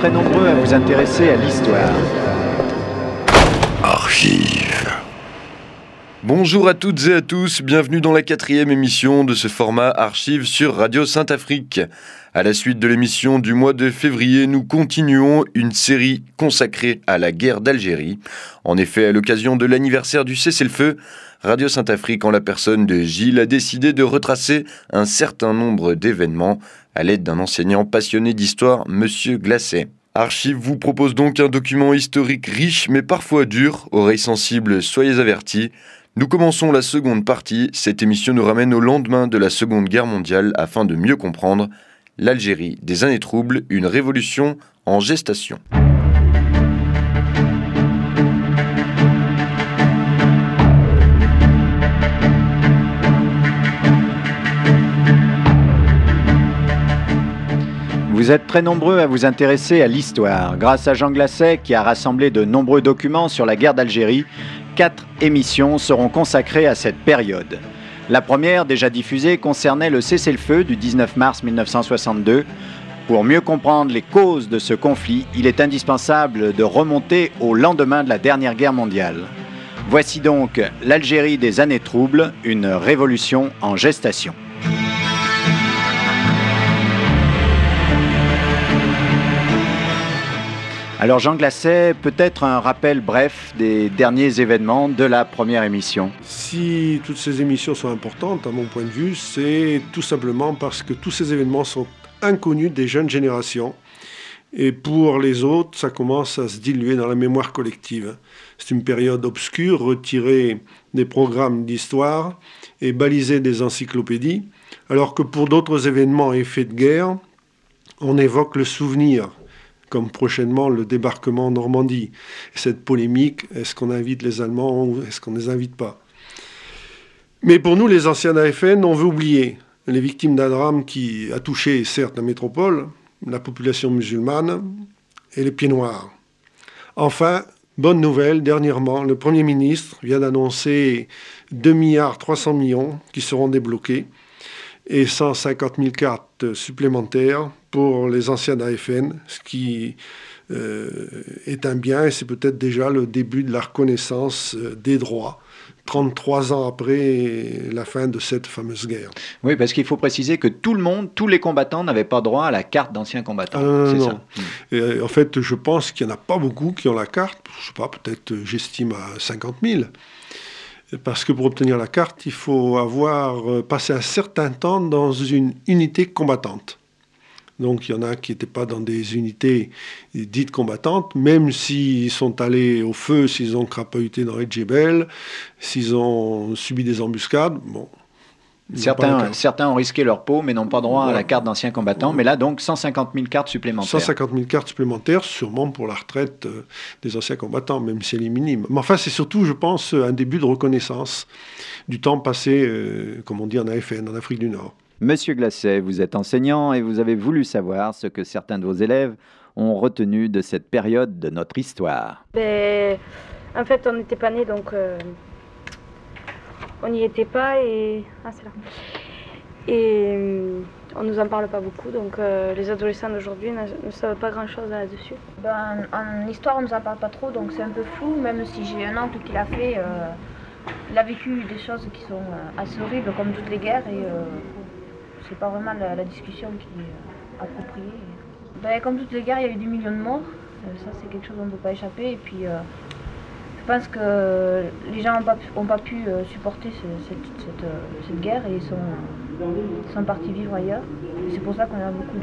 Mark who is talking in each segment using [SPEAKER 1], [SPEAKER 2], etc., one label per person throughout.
[SPEAKER 1] très nombreux à vous intéresser à l'histoire.
[SPEAKER 2] Archives. Bonjour à toutes et à tous, bienvenue dans la 4e émission de ce format Archives sur Radio Saint-Afrique. À la suite de l'émission du mois de février, nous continuons une série consacrée à la guerre d'Algérie. En effet, à l'occasion de l'anniversaire du cessez-le-feu, Radio Saint-Afrique, en la personne de Gilles, a décidé de retracer un certain nombre d'événements à l'aide d'un enseignant passionné d'histoire, Monsieur Glacet. Archives vous propose donc un document historique riche mais parfois dur. Oreilles sensibles, soyez avertis. Nous commençons la seconde partie. Cette émission nous ramène au lendemain de la Seconde Guerre mondiale afin de mieux comprendre l'Algérie des années troubles, une révolution en gestation.
[SPEAKER 1] Vous êtes très nombreux à vous intéresser à l'histoire. Grâce à Jean Glacet, qui a rassemblé de nombreux documents sur la guerre d'Algérie, 4 émissions seront consacrées à cette période. La première, déjà diffusée, concernait le cessez-le-feu du 19 mars 1962. Pour mieux comprendre les causes de ce conflit, il est indispensable de remonter au lendemain de la dernière guerre mondiale. Voici donc l'Algérie des années troubles, une révolution en gestation. Alors Jean Glacet, peut-être un rappel bref des derniers événements de la première émission.
[SPEAKER 3] Si toutes ces émissions sont importantes, à mon point de vue, c'est tout simplement parce que tous ces événements sont inconnus des jeunes générations. Et pour les autres, ça commence à se diluer dans la mémoire collective. C'est une période obscure, retirée des programmes d'histoire et balisée des encyclopédies, alors que pour d'autres événements et faits de guerre, on évoque le souvenir, comme prochainement le débarquement en Normandie. Et cette polémique, est-ce qu'on invite les Allemands ou est-ce qu'on ne les invite pas? Mais pour nous, les anciens AFN, on veut oublier les victimes d'un drame qui a touché, certes, la métropole, la population musulmane et les pieds noirs. Enfin, bonne nouvelle, dernièrement, le Premier ministre vient d'annoncer 2,3 milliards qui seront débloqués et 150 000 cartes supplémentaires pour les anciens AFN, ce qui est un bien et c'est peut-être déjà le début de la reconnaissance des droits, 33 ans après la fin de cette fameuse guerre.
[SPEAKER 1] Oui, parce qu'il faut préciser que tout le monde, tous les combattants n'avaient pas droit à la carte d'ancien combattant. C'est
[SPEAKER 3] non.
[SPEAKER 1] Ça.
[SPEAKER 3] Et, en fait, je pense qu'il n'y en a pas beaucoup qui ont la carte, je ne sais pas, peut-être j'estime à 50 000. Parce que pour obtenir la carte, il faut avoir passé un certain temps dans une unité combattante. Donc il y en a qui n'étaient pas dans des unités dites combattantes, même s'ils sont allés au feu, s'ils ont crapahuté dans les djebels, s'ils ont subi des embuscades, bon.
[SPEAKER 1] Certains ont risqué leur peau, mais n'ont pas droit à la carte d'ancien combattant. Mais là, donc, 150 000 cartes supplémentaires.
[SPEAKER 3] 150 000 cartes supplémentaires, sûrement pour la retraite des anciens combattants, même si elle est minime. Mais enfin, c'est surtout, je pense, un début de reconnaissance du temps passé, comme on dit en AFN, en Afrique du Nord.
[SPEAKER 1] Monsieur Glacet, vous êtes enseignant et vous avez voulu savoir ce que certains de vos élèves ont retenu de cette période de notre histoire.
[SPEAKER 4] En fait, on n'était pas nés, donc... on n'y était pas et... Ah, c'est là. Et on ne nous en parle pas beaucoup, donc les adolescents d'aujourd'hui ne savent pas grand-chose là-dessus.
[SPEAKER 5] En histoire, on ne nous en parle pas trop, donc c'est un peu flou, même si j'ai un oncle qui l'a fait. Il a vécu des choses qui sont assez horribles, comme toutes les guerres, et c'est pas vraiment la discussion qui est appropriée. Comme toutes les guerres, il y a eu des millions de morts, ça c'est quelque chose dont on ne peut pas échapper, et puis... je pense que les gens n'ont pas pu supporter cette guerre et sont partis vivre ailleurs. Et c'est pour ça qu'on a beaucoup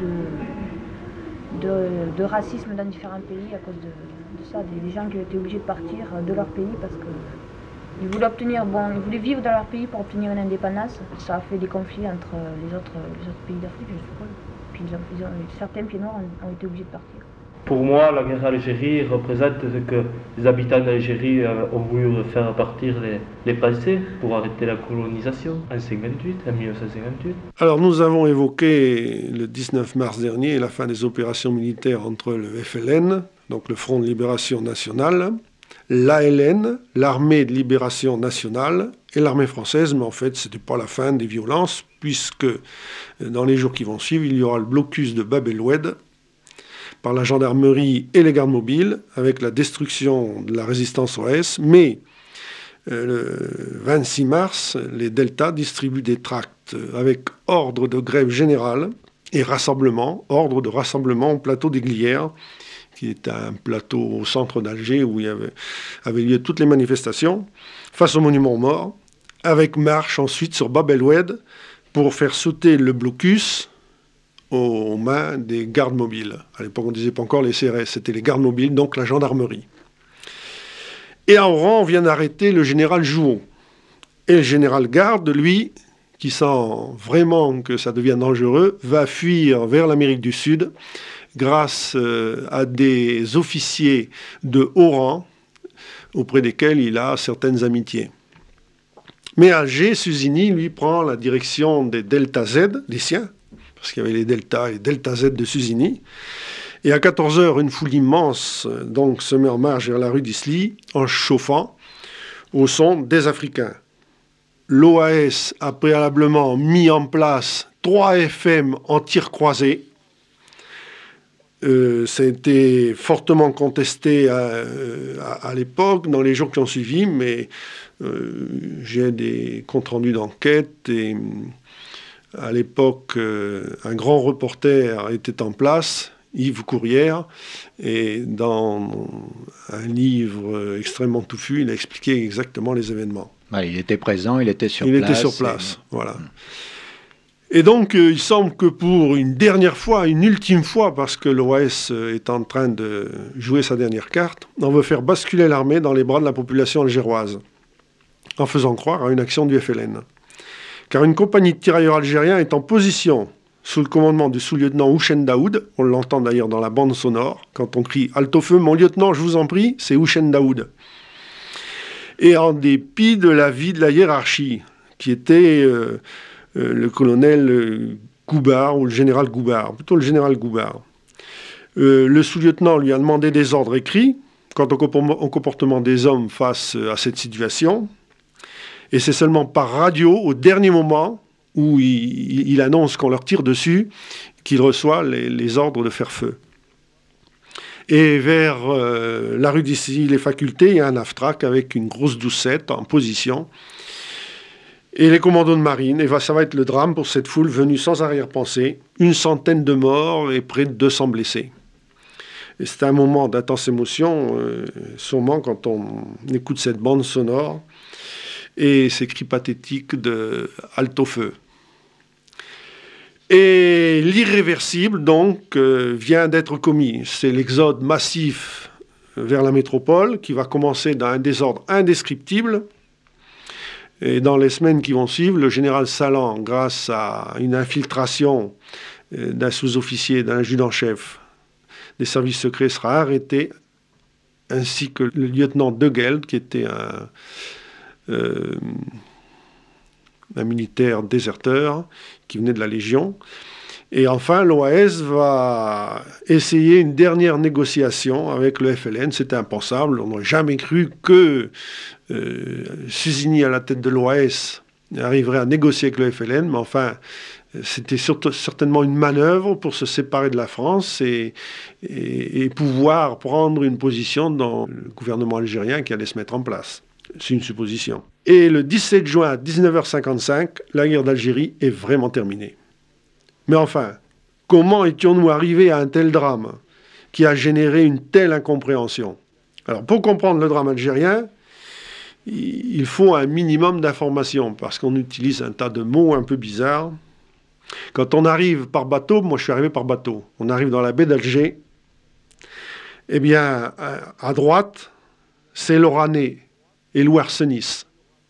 [SPEAKER 5] de racisme dans différents pays à cause de ça. Des gens qui ont été obligés de partir de leur pays parce qu'ils voulaient vivre dans leur pays pour obtenir une indépendance. Ça a fait des conflits entre les autres pays d'Afrique, je suppose. Puis certains pieds noirs ont été obligés de partir.
[SPEAKER 6] Pour moi, la guerre d'Algérie représente ce que les habitants d'Algérie ont voulu faire partir les Français pour arrêter la colonisation en 1958.
[SPEAKER 3] Alors nous avons évoqué le 19 mars dernier la fin des opérations militaires entre le FLN, donc le Front de Libération Nationale, l'ALN, l'Armée de Libération Nationale, et l'armée française, mais en fait, ce n'était pas la fin des violences, puisque dans les jours qui vont suivre, il y aura le blocus de Bab el-Oued par la gendarmerie et les gardes mobiles, avec la destruction de la résistance OS, mais le 26 mars, les Deltas distribuent des tracts avec ordre de grève générale et ordre de rassemblement au plateau des Glières, qui est un plateau au centre d'Alger où il avait lieu toutes les manifestations, face au monument aux morts, avec marche ensuite sur Bab el-Oued pour faire sauter le blocus aux mains des gardes mobiles. À l'époque, on ne disait pas encore les CRS, c'était les gardes mobiles, donc la gendarmerie. Et à Oran, on vient d'arrêter le général Jouot. Et le général Garde, lui, qui sent vraiment que ça devient dangereux, va fuir vers l'Amérique du Sud grâce à des officiers de haut rang auprès desquels il a certaines amitiés. Mais à Alger, Suzini, lui, prend la direction des Delta Z, des siens, parce qu'il y avait les Delta et Delta Z de Suzini. Et à 14h, une foule immense donc, se met en marche vers la rue d'Isly en chauffant au son des Africains. L'OAS a préalablement mis en place 3 FM en tir croisé. Ça a été fortement contesté à l'époque, dans les jours qui ont suivi, mais j'ai des comptes rendus d'enquête et à l'époque, un grand reporter était en place, Yves Courrière, et dans un livre extrêmement touffu, il a expliqué exactement les événements.
[SPEAKER 1] Il était présent, il était sur place.
[SPEAKER 3] Il était sur place, voilà. Et donc, il semble que pour une dernière fois, une ultime fois, parce que l'OAS est en train de jouer sa dernière carte, on veut faire basculer l'armée dans les bras de la population algéroise, en faisant croire à une action du FLN. Car une compagnie de tirailleurs algériens est en position, sous le commandement du sous-lieutenant Houchen Daoud, on l'entend d'ailleurs dans la bande sonore, quand on crie « Halte au feu, mon lieutenant, je vous en prie », c'est Houchen Daoud. Et en dépit de l'avis de la hiérarchie, qui était le colonel Goubard, ou le général Goubard, plutôt le général Goubard. Le sous-lieutenant lui a demandé des ordres écrits quant au comportement des hommes face à cette situation. Et c'est seulement par radio, au dernier moment, où il annonce qu'on leur tire dessus, qu'il reçoit les ordres de faire feu. Et vers la rue d'Issy, les facultés, il y a un AFTRAC avec une grosse doucette en position. Et les commandos de marine, et ça va être le drame pour cette foule venue sans arrière-pensée. 100 de morts et près de 200 blessés. Et c'est un moment d'intense émotion, sûrement quand on écoute cette bande sonore et ces cris pathétiques de « halte au feu ». Et l'irréversible, donc, vient d'être commis. C'est l'exode massif vers la métropole qui va commencer dans un désordre indescriptible. Et dans les semaines qui vont suivre, le général Salan, grâce à une infiltration d'un sous-officier, d'un adjudant-chef des services secrets, sera arrêté, ainsi que le lieutenant De Geld, qui était un militaire déserteur qui venait de la Légion. Et enfin, l'OAS va essayer une dernière négociation avec le FLN. C'était impensable. On n'aurait jamais cru que Suzini, à la tête de l'OAS, arriverait à négocier avec le FLN. Mais enfin, c'était certainement une manœuvre pour se séparer de la France et pouvoir prendre une position dans le gouvernement algérien qui allait se mettre en place. C'est une supposition. Et le 17 juin à 19h55, la guerre d'Algérie est vraiment terminée. Mais enfin, comment étions-nous arrivés à un tel drame qui a généré une telle incompréhension? Alors, pour comprendre le drame algérien, il faut un minimum d'informations, parce qu'on utilise un tas de mots un peu bizarres. Quand on arrive par bateau, moi je suis arrivé par bateau, on arrive dans la baie d'Alger, eh bien, à droite, c'est l'Oranais et l'Ouarsenis.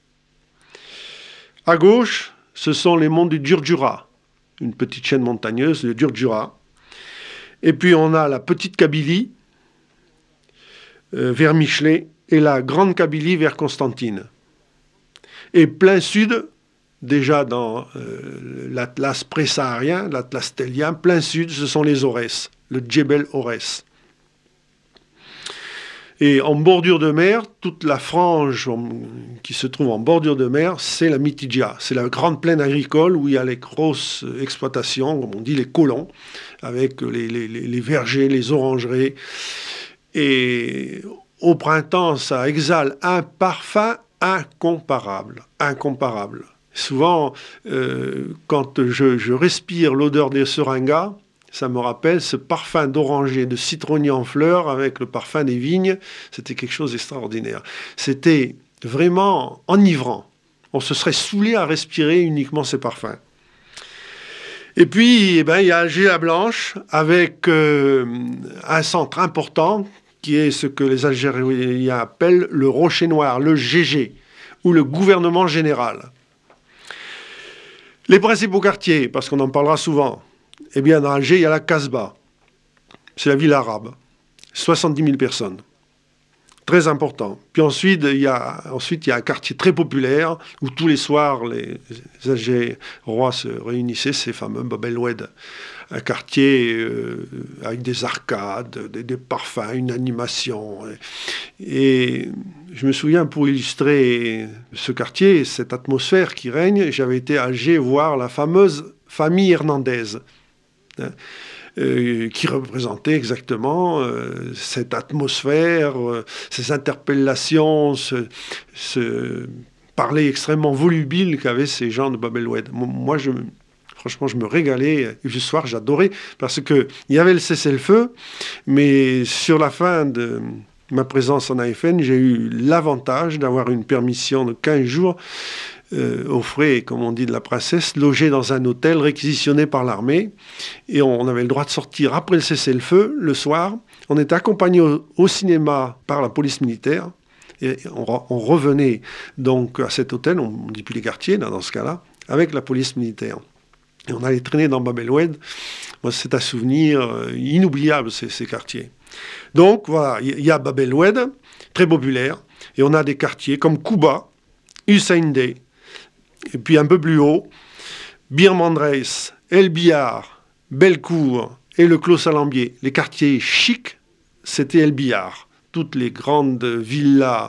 [SPEAKER 3] À gauche, ce sont les monts du Djurdjura, une petite chaîne montagneuse, le Djurdjura. Et puis on a la petite Kabylie vers Michelet et la grande Kabylie vers Constantine. Et plein sud, déjà dans l'Atlas pré-saharien, l'Atlas tellien, plein sud, ce sont les Aurès, le Djebel Aurès. Et en bordure de mer, toute la frange qui se trouve en bordure de mer, c'est la Mitidja. C'est la grande plaine agricole où il y a les grosses exploitations, comme on dit, les colons, avec les vergers, les orangeries. Et au printemps, ça exhale un parfum incomparable. Incomparable. Souvent, quand je respire l'odeur des seringas, ça me rappelle ce parfum d'oranger, de citronnier en fleurs avec le parfum des vignes. C'était quelque chose d'extraordinaire. C'était vraiment enivrant. On se serait saoulé à respirer uniquement ces parfums. Et puis, il y a Alger-la-Blanche avec un centre important qui est ce que les Algériens appellent le Rocher Noir, le GG, ou le gouvernement général. Les principaux quartiers, parce qu'on en parlera souvent, eh bien, dans Alger, il y a la Casbah. C'est la ville arabe. 70 000 personnes. Très important. Puis ensuite, il y a un quartier très populaire où tous les soirs, les Algérois se réunissaient, ces fameux Bab el Oued. Un quartier avec des arcades, des parfums, une animation. Et je me souviens, pour illustrer ce quartier, cette atmosphère qui règne, j'avais été à Alger voir la fameuse famille Hernandez. Qui représentait exactement cette atmosphère, ces interpellations, ce parler extrêmement volubile qu'avaient ces gens de Bab el Oued. Moi, franchement, je me régalais. Et le soir, j'adorais, parce qu'il y avait le cessez-le-feu, mais sur la fin de ma présence en AFN, j'ai eu l'avantage d'avoir une permission de 15 jours aux frais, comme on dit, de la princesse, logé dans un hôtel réquisitionné par l'armée. Et on avait le droit de sortir après le cessez-le-feu, le soir. On était accompagné au cinéma par la police militaire. Et on revenait donc à cet hôtel, on ne dit plus les quartiers dans ce cas-là, avec la police militaire. Et on allait traîner dans Bab el Oued. Moi, c'est un souvenir inoubliable, ces quartiers. Donc, voilà, il y a Bab el Oued, très populaire. Et on a des quartiers comme Kouba, Hussein Dey, et puis un peu plus haut, Bir Mandreis, El Bihar, Bellecour et le Clos Salambier. Les quartiers chics, c'était El Bihar. Toutes les grandes villas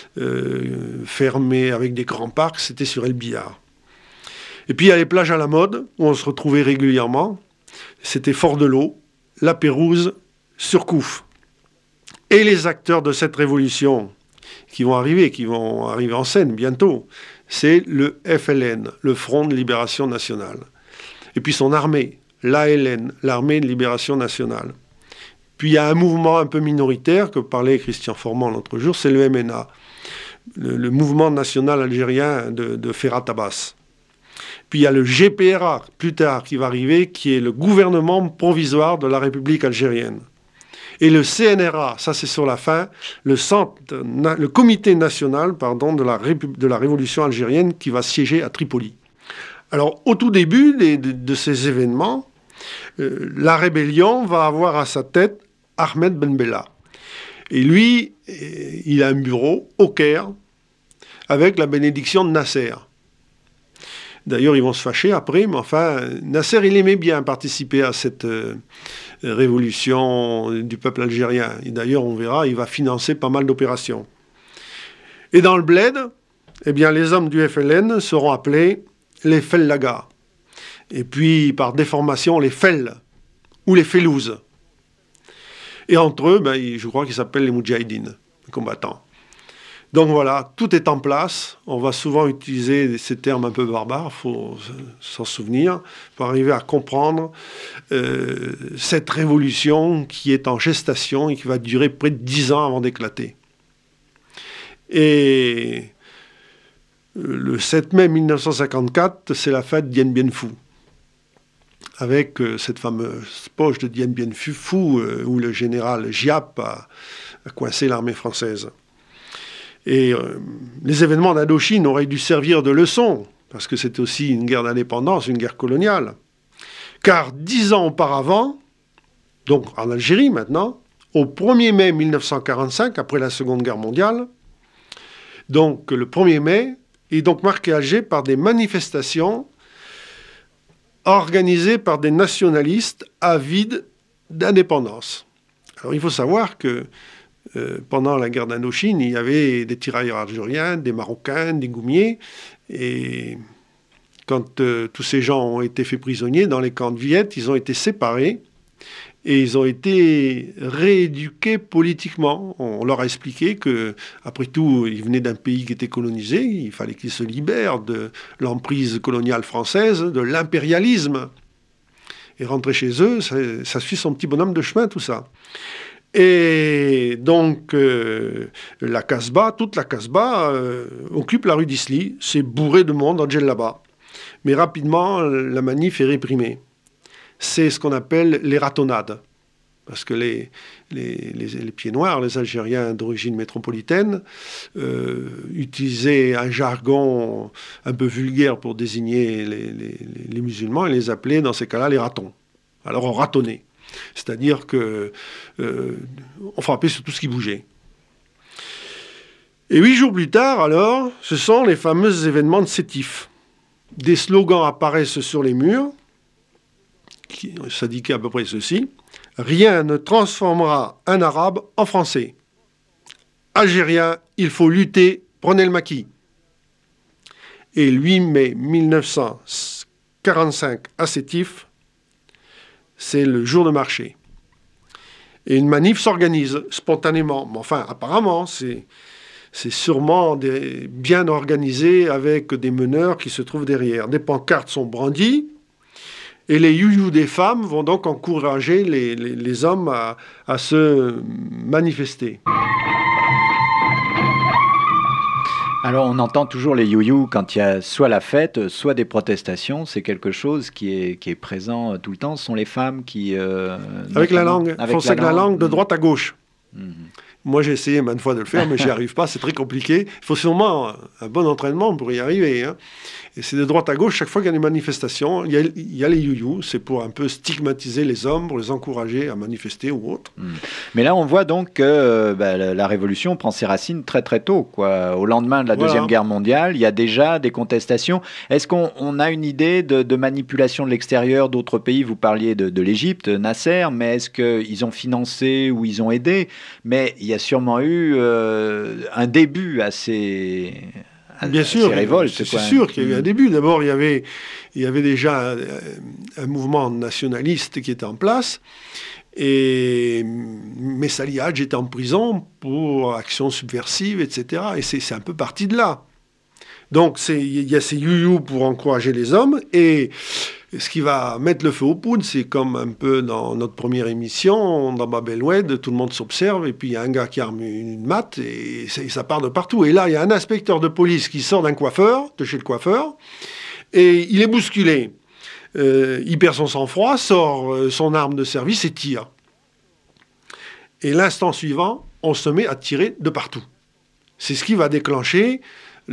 [SPEAKER 3] fermées avec des grands parcs, c'était sur El Bihar. Et puis il y a les plages à la mode, où on se retrouvait régulièrement. C'était Fort-de-l'Eau, La Pérouse, Surcouf. Et les acteurs de cette révolution qui vont arriver en scène bientôt, c'est le FLN, le Front de Libération Nationale. Et puis son armée, l'ALN, l'Armée de Libération Nationale. Puis il y a un mouvement un peu minoritaire que parlait Christian Formand l'autre jour, c'est le MNA, le mouvement national algérien de Ferhat Abbas. Puis il y a le GPRA, plus tard, qui va arriver, qui est le gouvernement provisoire de la République algérienne. Et le CNRA, ça c'est sur la fin, le comité national de la révolution algérienne qui va siéger à Tripoli. Alors au tout début de ces événements, la rébellion va avoir à sa tête Ahmed Ben Bella. Et lui, il a un bureau au Caire avec la bénédiction de Nasser. D'ailleurs, ils vont se fâcher après, mais enfin, Nasser, il aimait bien participer à cette révolution du peuple algérien. Et d'ailleurs, on verra, il va financer pas mal d'opérations. Et dans le bled, eh bien, les hommes du FLN seront appelés les Fellagas. Et puis, par déformation, les Fell ou les Fellouz. Et entre eux, je crois qu'ils s'appellent les Moudjahidines, les combattants. Donc voilà, tout est en place. On va souvent utiliser ces termes un peu barbares, il faut s'en souvenir, pour arriver à comprendre cette révolution qui est en gestation et qui va durer près de 10 ans avant d'éclater. Et le 7 mai 1954, c'est la fête Dien Bien Phu, avec cette fameuse poche de Dien Bien Phu où le général Giap a coincé l'armée française. Et les événements d'Indochine auraient dû servir de leçon, parce que c'était aussi une guerre d'indépendance, une guerre coloniale. Car 10 ans auparavant, donc en Algérie maintenant, au 1er mai 1945, après la Seconde Guerre mondiale, donc le 1er mai, est donc marqué Alger par des manifestations organisées par des nationalistes avides d'indépendance. Alors il faut savoir que pendant la guerre d'Indochine, il y avait des tirailleurs algériens, des Marocains, des Goumiers. Et quand tous ces gens ont été faits prisonniers dans les camps de Viette, ils ont été séparés. Et ils ont été rééduqués politiquement. On leur a expliqué que, après tout, ils venaient d'un pays qui était colonisé. Il fallait qu'ils se libèrent de l'emprise coloniale française, de l'impérialisme. Et rentrer chez eux, ça suit son petit bonhomme de chemin, tout ça. Et donc, la Casbah, toute la Casbah, occupe la rue d'Isly. C'est bourré de monde en djellaba. Mais rapidement, la manif est réprimée. C'est ce qu'on appelle les ratonnades. Parce que les pieds noirs, les Algériens d'origine métropolitaine, utilisaient un jargon un peu vulgaire pour désigner les musulmans et les appelaient dans ces cas-là les ratons. Alors on ratonnait. C'est-à-dire qu'on frappait sur tout ce qui bougeait. Et 8 jours plus tard, alors, ce sont les fameux événements de Sétif. Des slogans apparaissent sur les murs, qui s'indiquait à peu près ceci: rien ne transformera un arabe en français. Algérien, il faut lutter, prenez le maquis. Et le 8 mai 1945 à Sétif, c'est le jour de marché. Et une manif s'organise spontanément. Mais enfin, apparemment, c'est sûrement bien organisé avec des meneurs qui se trouvent derrière. Des pancartes sont brandies. Et les you-you des femmes vont donc encourager les hommes à se manifester.
[SPEAKER 1] Alors on entend toujours les you-you quand il y a soit la fête, soit des protestations. C'est quelque chose qui est présent tout le temps. Ce sont les femmes qui...
[SPEAKER 3] avec la langue. Ils font ça avec la langue de droite à gauche.
[SPEAKER 1] Mmh.
[SPEAKER 3] Moi, j'ai essayé maintes fois de le faire, mais j'y arrive pas. C'est très compliqué. Il faut sûrement un bon entraînement pour y arriver. Hein. Et c'est de droite à gauche. Chaque fois qu'il y a des manifestations, il y a les you-you. C'est pour un peu stigmatiser les hommes, pour les encourager à manifester ou autre.
[SPEAKER 1] Mais là, on voit donc que la révolution prend ses racines très très tôt, quoi. Au lendemain de la Deuxième Guerre mondiale, il y a déjà des contestations. Est-ce qu'on a une idée de manipulation de l'extérieur d'autres pays? Vous parliez de l'Égypte, Nasser, mais est-ce qu'ils ont financé ou ils ont aidé? Mais il y a sûrement eu un début à ces...
[SPEAKER 3] Bien sûr,
[SPEAKER 1] révoltes,
[SPEAKER 3] c'est sûr qu'il y a eu un début. D'abord, il y avait déjà un mouvement nationaliste qui était en place. Et Messali Hadj était en prison pour actions subversives, etc. Et c'est un peu parti de là. Donc, il y a ces you-you pour encourager les hommes. Et ce qui va mettre le feu aux poudres, c'est comme un peu dans notre première émission, dans Bab el Oued, tout le monde s'observe, et puis il y a un gars qui arme une matte, et ça part de partout. Et là, il y a un inspecteur de police qui sort de chez le coiffeur, et il est bousculé. Il perd son sang-froid, sort son arme de service et tire. Et l'instant suivant, on se met à tirer de partout. C'est ce qui va déclencher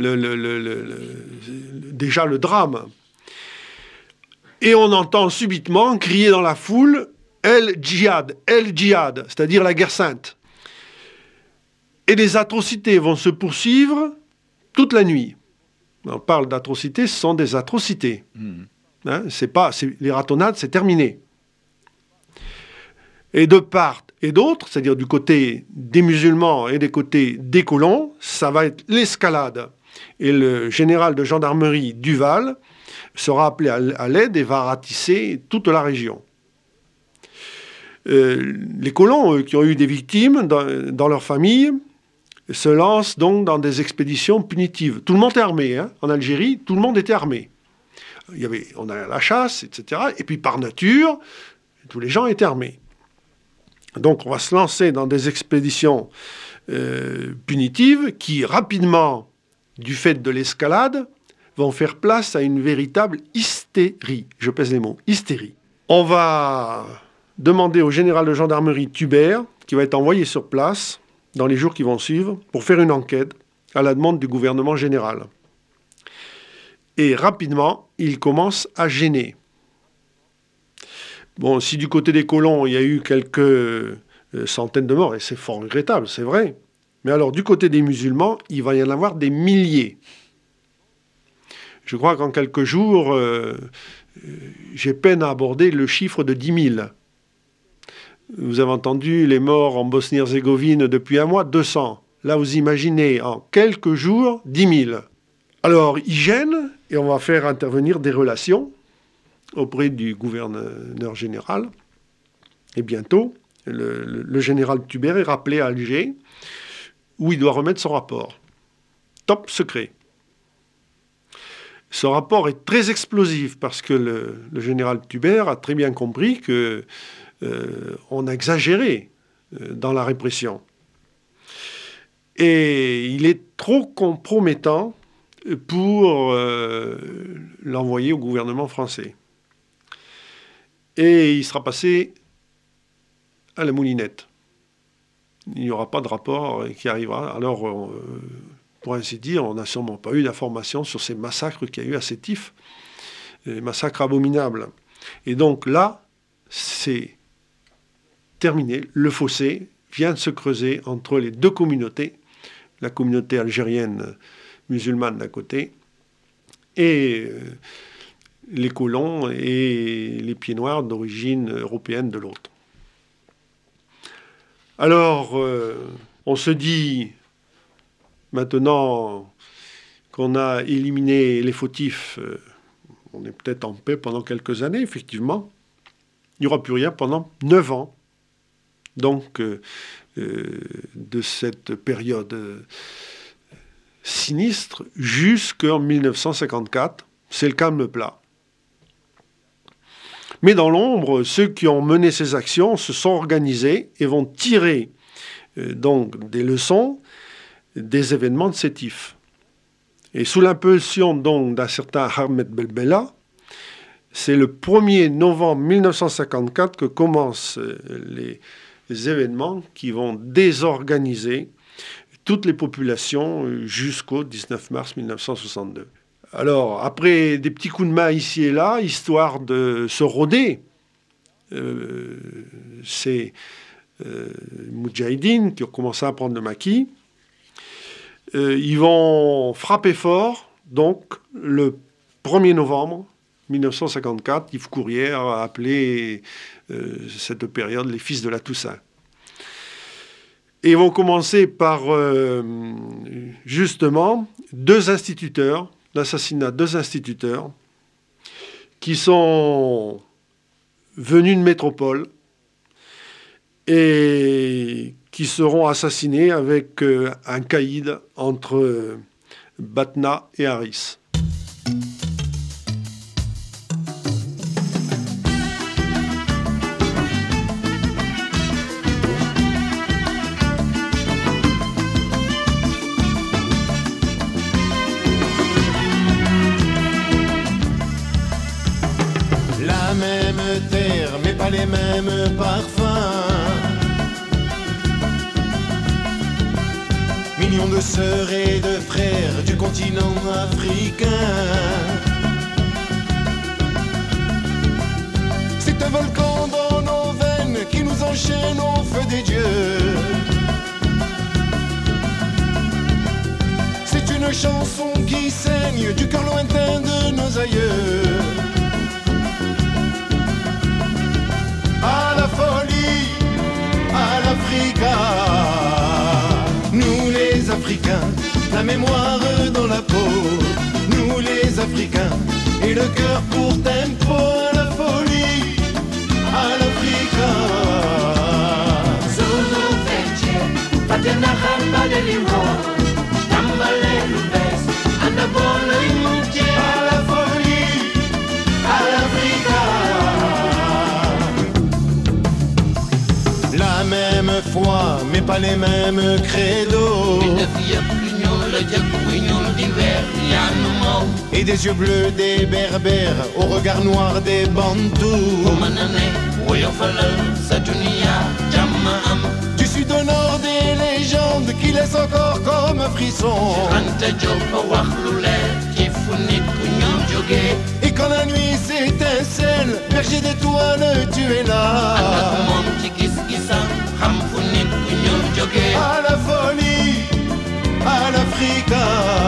[SPEAKER 3] déjà le drame. Et on entend subitement crier dans la foule « El Djihad », c'est-à-dire la guerre sainte. Et les atrocités vont se poursuivre toute la nuit. On parle d'atrocités, ce sont des atrocités. Hein, les ratonnades, c'est terminé. Et de part et d'autre, c'est-à-dire du côté des musulmans et des côtés des colons, ça va être l'escalade. Et le général de gendarmerie Duval sera appelé à l'aide et va ratisser toute la région. Les colons, qui ont eu des victimes dans leur famille, se lancent donc dans des expéditions punitives. Tout le monde est armé. Hein. En Algérie, tout le monde était armé. On a la chasse, etc. Et puis par nature, tous les gens étaient armés. Donc on va se lancer dans des expéditions punitives qui, rapidement, du fait de l'escalade, vont faire place à une véritable hystérie. Je pèse les mots, hystérie. On va demander au général de gendarmerie Tubert, qui va être envoyé sur place dans les jours qui vont suivre, pour faire une enquête à la demande du gouvernement général. Et rapidement, il commence à gêner. Bon, si du côté des colons, il y a eu quelques centaines de morts, et c'est fort regrettable, c'est vrai, mais alors du côté des musulmans, il va y en avoir des milliers. Je crois qu'en quelques jours, j'ai peine à aborder le chiffre de 10 000. Vous avez entendu les morts en Bosnie-Herzégovine depuis un mois, 200. Là, vous imaginez, en quelques jours, 10 000. Alors, ils gênent, et on va faire intervenir des relations auprès du gouverneur général. Et bientôt, le général Tuber est rappelé à Alger, où il doit remettre son rapport. Top secret. Ce rapport est très explosif, parce que le général Tuber a très bien compris qu'on a exagéré dans la répression. Et il est trop compromettant pour l'envoyer au gouvernement français. Et il sera passé à la moulinette. Il n'y aura pas de rapport qui arrivera. Alors, pour ainsi dire, on n'a sûrement pas eu d'informations sur ces massacres qu'il y a eu à Sétif, des massacres abominables. Et donc là, c'est terminé. Le fossé vient de se creuser entre les deux communautés, la communauté algérienne musulmane d'un côté, et les colons et les pieds noirs d'origine européenne de l'autre. Alors, on se dit, maintenant qu'on a éliminé les fautifs, on est peut-être en paix pendant quelques années, effectivement. Il n'y aura plus rien pendant 9 ans. Donc, de cette période sinistre jusqu'en 1954, c'est le calme plat. Mais dans l'ombre, ceux qui ont mené ces actions se sont organisés et vont tirer donc des leçons des événements de Sétif. Et sous l'impulsion donc d'un certain Ahmed Belbella, c'est le 1er novembre 1954 que commencent les événements qui vont désorganiser toutes les populations jusqu'au 19 mars 1962. Alors, après des petits coups de main ici et là, histoire de se rôder, c'est Moudjahidine qui ont commencé à prendre le maquis. Ils vont frapper fort, donc le 1er novembre 1954, Yves Courrière a appelé cette période les fils de la Toussaint. Et ils vont commencer par justement l'assassinat de 2 instituteurs qui sont venus de métropole et qui seront assassinés avec un caïd entre Batna et Harris.
[SPEAKER 7] La même terre, mais pas les mêmes parfums. Millions de sœurs et de frères du continent africain. C'est un volcan dans nos veines qui nous enchaîne au feu des dieux. C'est une chanson qui saigne du cœur lointain de nos aïeux. À la folie, à l'Africa. Nous les Africains, la mémoire dans la peau. Nous les Africains, et le cœur pour tempo. À la folie, à l'Africa.
[SPEAKER 8] Zulu Fetche, Patena Hamba de Limon, Tambale Lubes, Anabole Imunche.
[SPEAKER 7] À la folie, à l'Africa. La même foi, mais pas les mêmes credos. Et des yeux bleus des berbères, au regard noir des bantous. Du sud au nord des légendes qui laissent encore comme un frisson. Et quand la nuit s'étincelle, berger d'étoiles, tu es là. À la folie, à l'Africa.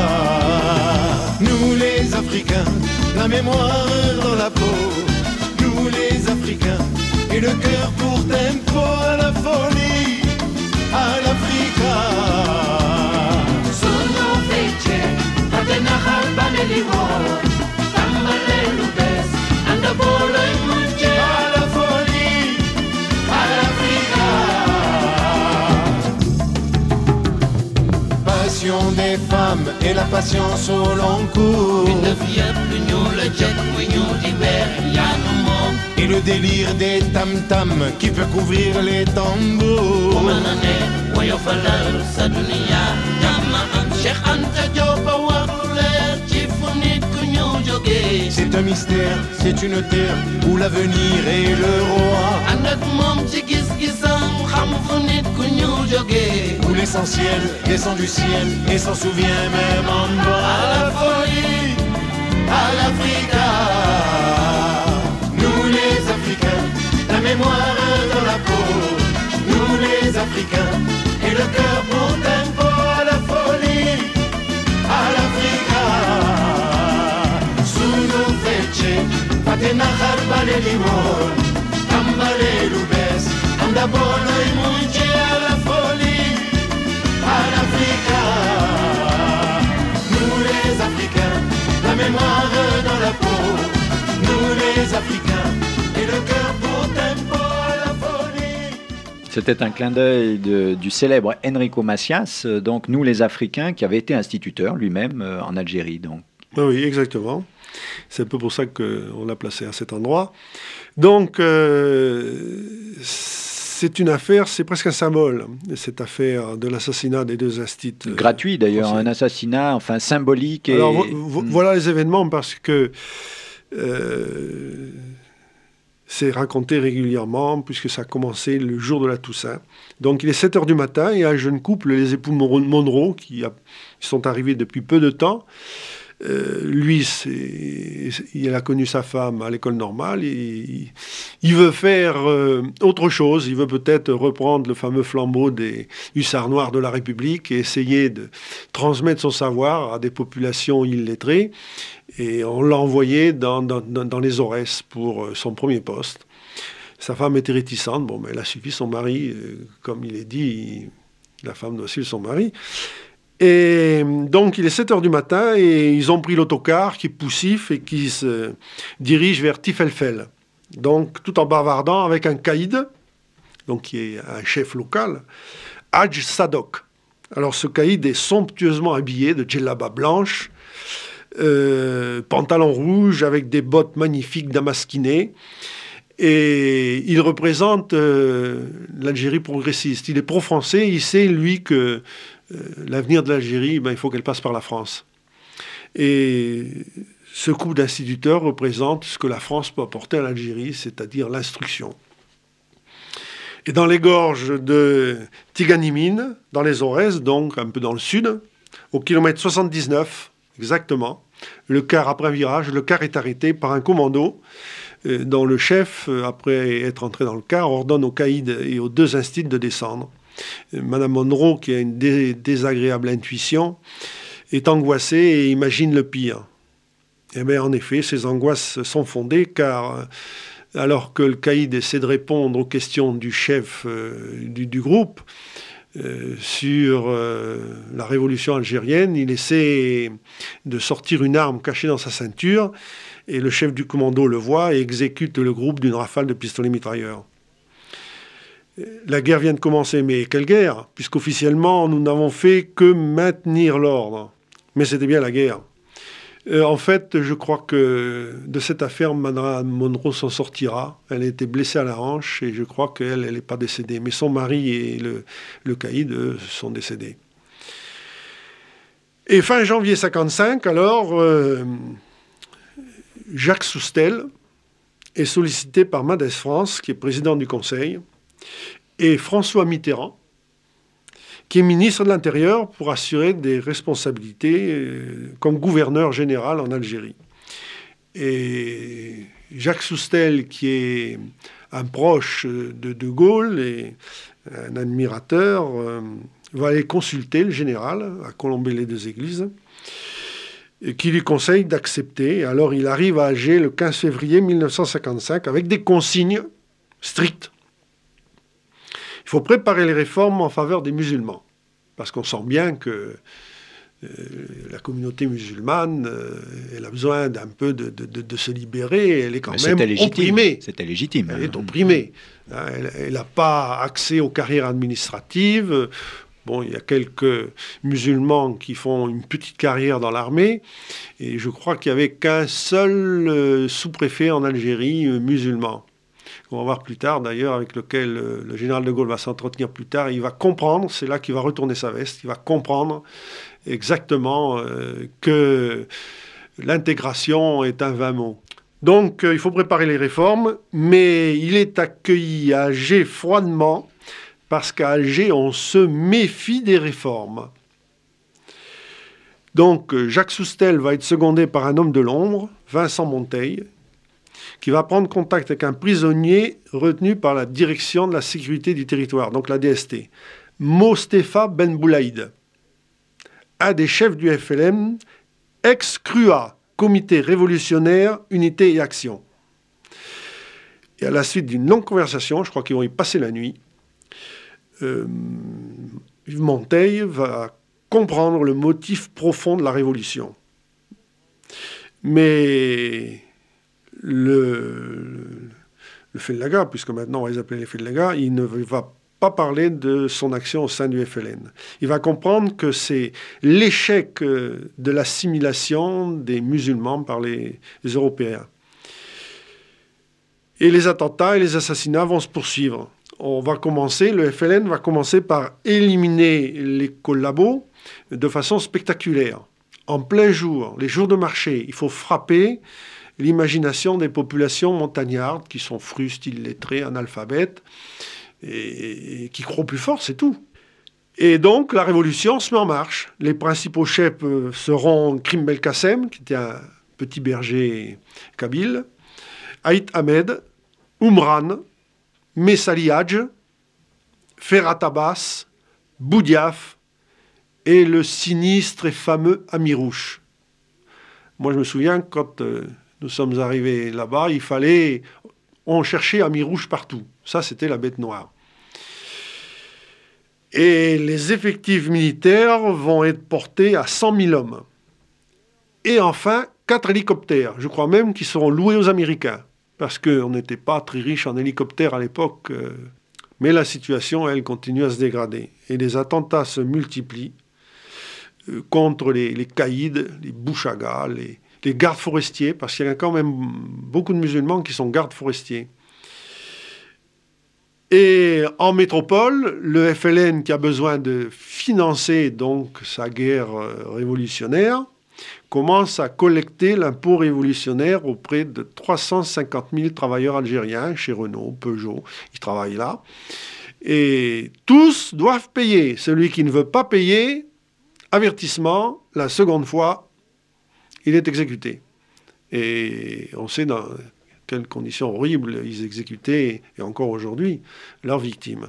[SPEAKER 7] Nous les Africains, la mémoire dans la peau. Nous les Africains, et et le cœur pour tempo à la folie, à l'Africa.
[SPEAKER 8] Sono fece, patena halbaneliwo, tambalelu bes, anda bolo imunche,
[SPEAKER 7] À la folie,
[SPEAKER 8] à l'Africa.
[SPEAKER 7] passion des femmes et la patience au long cours.
[SPEAKER 8] Une fièvre, l'union, le jet, l'union d'hiver, yanomom,
[SPEAKER 7] Et le délire des tam-tams qui peut couvrir les tambours.
[SPEAKER 8] omanane, wayofalal, sadunia, yama am, Cheikh Anta Diop, awaruler, chifunit, kunyo joge.
[SPEAKER 7] C'est un mystère, c'est une terre où l'avenir est le roi.
[SPEAKER 8] Andak mom ci gis-gisam, xam fu nit ku ñu jóge.
[SPEAKER 7] Où l'essentiel descend du ciel et s'en souvient même en bas.
[SPEAKER 8] À la folie,
[SPEAKER 7] À l'Africa, nous les Africains, la mémoire dans la peau. Nous les Africains, et le cœur pour tempo à la folie. À l'Africa, sous nos fece, patena harbale limon, tambale lubes, andabolo y munche à la folie. À l'Africa, nous les Africains, la mémoire dans la peau. Nous les Africains, et le cœur pour tempo à la folie.
[SPEAKER 1] C'était un clin d'œil du célèbre Enrico Macias, donc nous les Africains, qui avait été instituteur lui-même en Algérie. Donc.
[SPEAKER 3] Oui, exactement. C'est un peu pour ça qu'on l'a placé à cet endroit. Donc, c'est une affaire, c'est presque un symbole, cette affaire de l'assassinat des deux instituts.
[SPEAKER 1] Gratuit d'ailleurs,
[SPEAKER 3] français.
[SPEAKER 1] un assassinat enfin symbolique. Et...
[SPEAKER 3] Alors, voilà les événements parce que c'est raconté régulièrement puisque ça a commencé le jour de la Toussaint. Donc, il est 7h du matin et un jeune couple, les époux Monroe, qui sont arrivés depuis peu de temps. Lui, il a connu sa femme à l'école normale. Il veut faire autre chose. Il veut peut-être reprendre le fameux flambeau des hussards noirs de la République et essayer de transmettre son savoir à des populations illettrées. Et on l'a envoyé dans les Aurès pour son premier poste. Sa femme était réticente. Bon, mais elle a suivi son mari. Comme il est dit, la femme doit suivre son mari. Et donc, il est 7h du matin et ils ont pris l'autocar qui est poussif et qui se dirige vers Tifelfel. Donc, tout en bavardant avec un caïd, donc qui est un chef local, Hadj Sadok. Alors, ce caïd est somptueusement habillé de djellaba blanche, pantalon rouge avec des bottes magnifiques damasquinées. Et il représente l'Algérie progressiste. Il est pro-français, il sait, lui, que l'avenir de l'Algérie, il faut qu'elle passe par la France. Et ce couple d'instituteurs représente ce que la France peut apporter à l'Algérie, c'est-à-dire l'instruction. Et dans les gorges de Tiganimine, dans les Aurès, donc un peu dans le sud, au kilomètre 79 exactement, le car, après un virage, le car est arrêté par un commando dont le chef, après être entré dans le car, ordonne aux caïds et aux deux instits de descendre. Madame Monroe, qui a une désagréable intuition, est angoissée et imagine le pire. Et bien, en effet, ces angoisses sont fondées, car alors que le caïd essaie de répondre aux questions du chef du groupe sur la révolution algérienne, il essaie de sortir une arme cachée dans sa ceinture, et le chef du commando le voit et exécute le groupe d'une rafale de pistolets mitrailleurs. La guerre vient de commencer, mais quelle guerre? Puisqu'officiellement, nous n'avons fait que maintenir l'ordre. Mais c'était bien la guerre. En fait, je crois que de cette affaire, Madame Monroe s'en sortira. Elle a été blessée à la hanche et je crois qu'elle n'est pas décédée. Mais son mari et le caïd, eux, sont décédés. Et fin janvier 1955, alors, Jacques Soustel est sollicité par Mendès France, qui est président du Conseil, et François Mitterrand, qui est ministre de l'Intérieur pour assurer des responsabilités comme gouverneur général en Algérie. Et Jacques Soustel, qui est un proche de De Gaulle et un admirateur, va aller consulter le général à Colombey-les-Deux-Églises, qui lui conseille d'accepter. Alors il arrive à Alger le 15 février 1955 avec des consignes strictes. Il faut préparer les réformes en faveur des musulmans, parce qu'on sent bien que la communauté musulmane, elle a besoin d'un peu de se libérer, elle est quand même opprimée.
[SPEAKER 1] C'était légitime.
[SPEAKER 3] Elle est opprimée. Elle n'a pas accès aux carrières administratives. Bon, il y a quelques musulmans qui font une petite carrière dans l'armée, et je crois qu'il n'y avait qu'un seul sous-préfet en Algérie musulman. On va voir plus tard, d'ailleurs, avec lequel le général de Gaulle va s'entretenir plus tard. Il va comprendre, c'est là qu'il va retourner sa veste, il va comprendre exactement que l'intégration est un vain mot. Donc, il faut préparer les réformes, mais il est accueilli à Alger froidement, parce qu'à Alger, on se méfie des réformes. Donc, Jacques Soustelle va être secondé par un homme de l'ombre, Vincent Monteil, qui va prendre contact avec un prisonnier retenu par la direction de la sécurité du territoire, donc la DST, Mostefa Ben Boulaïd, un des chefs du FLN, ex-CRUA, Comité révolutionnaire, unité et action. Et à la suite d'une longue conversation, je crois qu'ils vont y passer la nuit, Yves Monteil va comprendre le motif profond de la révolution. Mais le Fellaga, puisque maintenant on va les appeler les Fellaga, il ne va pas parler de son action au sein du FLN. Il va comprendre que c'est l'échec de l'assimilation des musulmans par les Européens. Et les attentats et les assassinats vont se poursuivre. Le FLN va commencer par éliminer les collabos de façon spectaculaire. En plein jour, les jours de marché, il faut frapper l'imagination des populations montagnardes qui sont frustes, illettrées, analphabètes, et qui croient plus fort, c'est tout. Et donc, la révolution se met en marche. Les principaux chefs seront Krim Belkacem, qui était un petit berger kabyle, Haït Ahmed, Oumran, Messali Hadj, Ferhat Abbas, Boudiaf et le sinistre et fameux Amirouche. Moi, je me souviens, quand nous sommes arrivés là-bas, on cherchait Amirouche partout. Ça, c'était la bête noire. Et les effectifs militaires vont être portés à 100 000 hommes. Et enfin, 4 hélicoptères. Je crois même qu'ils seront loués aux Américains, parce qu'on n'était pas très riche en hélicoptères à l'époque. Mais la situation, elle, continue à se dégrader. Et les attentats se multiplient contre les caïds, les bouchagas, les gardes forestiers, parce qu'il y a quand même beaucoup de musulmans qui sont gardes forestiers. Et en métropole, le FLN, qui a besoin de financer donc sa guerre révolutionnaire, commence à collecter l'impôt révolutionnaire auprès de 350 000 travailleurs algériens, chez Renault, Peugeot, ils travaillent là. Et tous doivent payer. Celui qui ne veut pas payer, avertissement, la seconde fois, il est exécuté. Et on sait dans quelles conditions horribles ils exécutaient, et encore aujourd'hui, leurs victimes.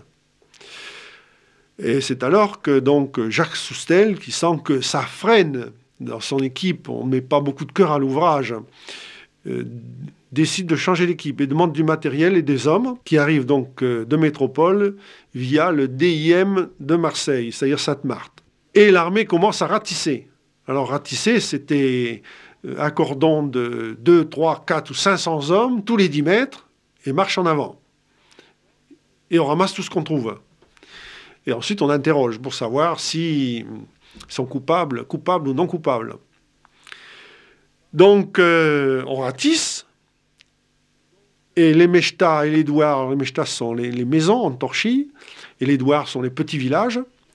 [SPEAKER 3] Et c'est alors que donc Jacques Soustelle, qui sent que ça freine dans son équipe, on ne met pas beaucoup de cœur à l'ouvrage, décide de changer d'équipe et demande du matériel et des hommes qui arrivent donc de métropole via le DIM de Marseille, c'est-à-dire Sainte-Marthe. Et l'armée commence à ratisser. Alors ratisser, c'était un cordon de 2, 3, 4 ou 500 hommes, tous les 10 mètres, et marche en avant. Et on ramasse tout ce qu'on trouve. Et ensuite, on interroge pour savoir s'ils sont coupables ou non coupables. Donc, on ratisse, et les mechtas et les douars, les mechtas sont les maisons en torchis, et les douars sont les petits villages.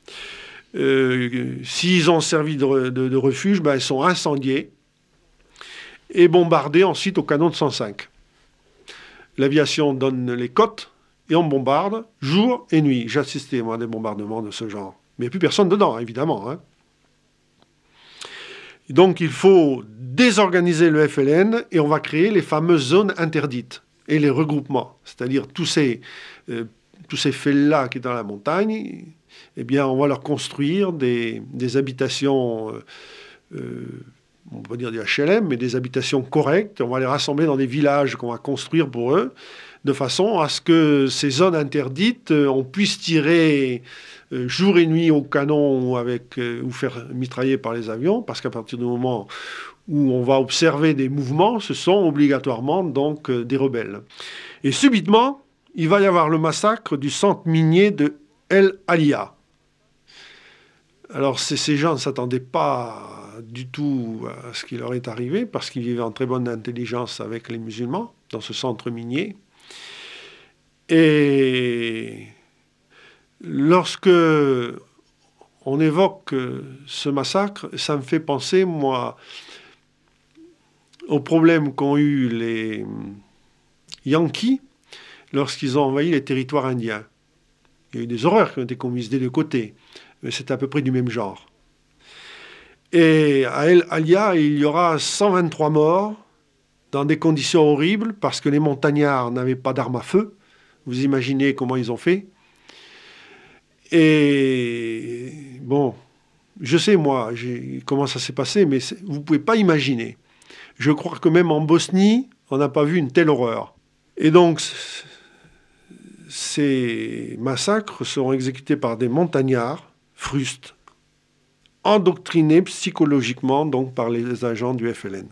[SPEAKER 3] S'ils ont servi de refuge, ils sont incendiés et bombardés ensuite au canon de 105. L'aviation donne les cotes et on bombarde jour et nuit. J'ai assisté, moi, à des bombardements de ce genre. Mais il n'y a plus personne dedans, évidemment. Donc il faut désorganiser le FLN et on va créer les fameuses zones interdites et les regroupements. C'est-à-dire tous ces fellahs qui sont dans la montagne, eh bien, on va leur construire des habitations on peut dire des HLM, mais des habitations correctes. On va les rassembler dans des villages qu'on va construire pour eux, de façon à ce que ces zones interdites, on puisse tirer jour et nuit au canon ou faire mitrailler par les avions, parce qu'à partir du moment où on va observer des mouvements, ce sont obligatoirement donc des rebelles. Et subitement, il va y avoir le massacre du centre minier de El Alia. Alors ces gens ne s'attendaient pas du tout à ce qui leur est arrivé, parce qu'ils vivaient en très bonne intelligence avec les musulmans dans ce centre minier. Et lorsque on évoque ce massacre, ça me fait penser, moi, aux problèmes qu'ont eu les Yankees lorsqu'ils ont envahi les territoires indiens. Il y a eu des horreurs qui ont été commises des deux côtés, mais c'est à peu près du même genre. Et à El Alia, il y aura 123 morts dans des conditions horribles parce que les montagnards n'avaient pas d'armes à feu. Vous imaginez comment ils ont fait. Et bon, je sais moi comment ça s'est passé, mais vous ne pouvez pas imaginer. Je crois que même en Bosnie, on n'a pas vu une telle horreur. Et donc, ces massacres seront exécutés par des montagnards frustes, endoctrinés psychologiquement donc par les agents du FLN.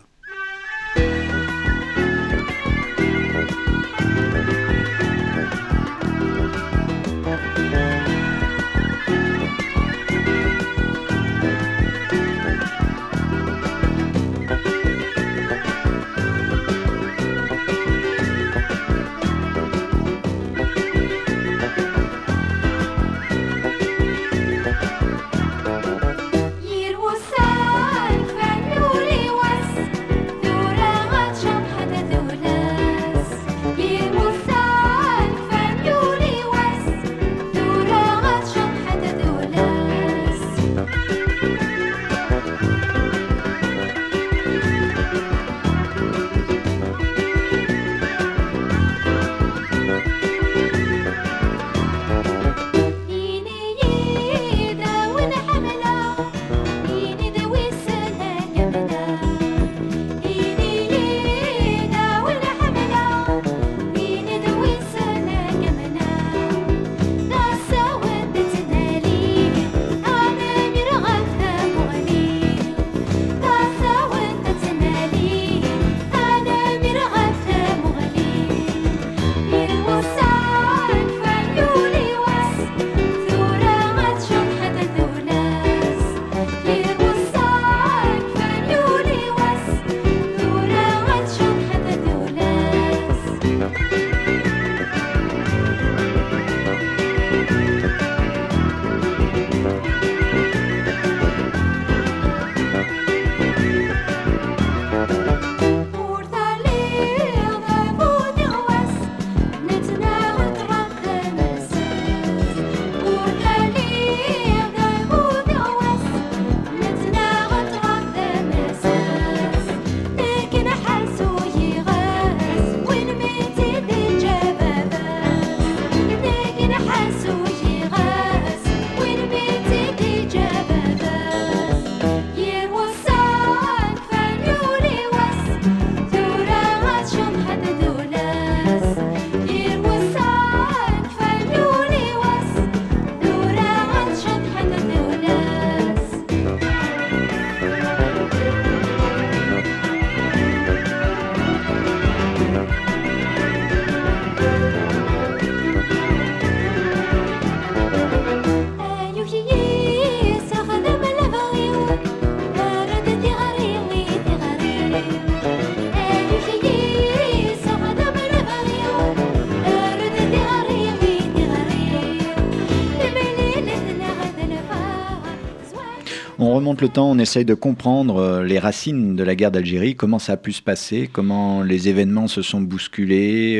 [SPEAKER 1] On remonte le temps, on essaye de comprendre les racines de la guerre d'Algérie, comment ça a pu se passer, comment les événements se sont bousculés,